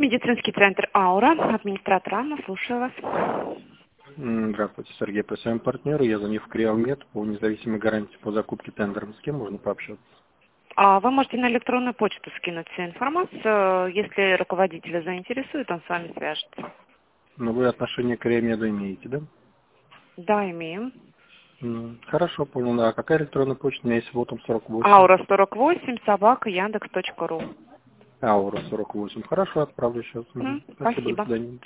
медицинский центр «Аура». Администратор Анна, слушаю вас. Здравствуйте, Сергей. По своему партнеру я звоню в Криомед по независимой гарантии по закупке тендером. С кем можно пообщаться? Вы можете на электронную почту скинуть всю информацию. Если руководителя заинтересует, он с вами свяжется. Но вы отношение к Криомеду имеете, да? Да, имеем. Хорошо, понял. А какая электронная почта? У меня есть вот 48. Аура 48 собака яндекс.ру. Аура 48. Хорошо, отправлю сейчас. Спасибо, до Спасибо. свидания.